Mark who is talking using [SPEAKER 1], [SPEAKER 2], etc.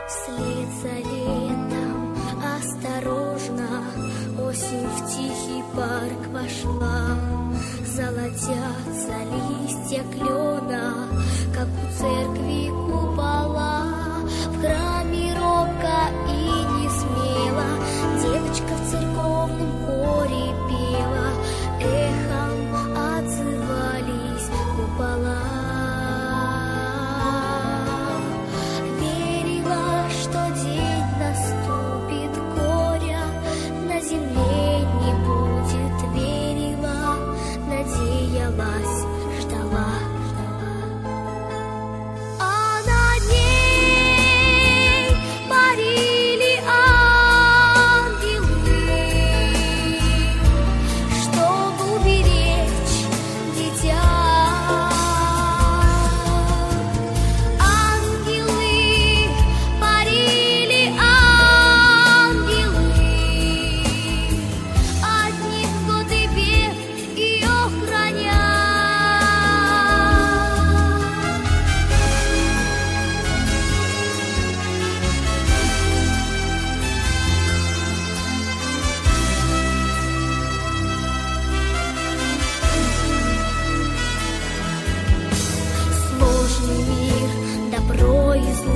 [SPEAKER 1] Вслед за летом осторожно осень в тихий парк вошла. Золотятся листья клена, как у церкви купола. В храме робко и не смело девочка в церковном хоре пела. Эхом отзывались купола. Верила, что день наступит, горя на земле не будет. Верила, надеялась, ждала. А над ней парили ангелы, чтобы уберечь дитя. Ангелы парили, ангелы, одни в годы бед ее храня. Сложный мир, добро и зло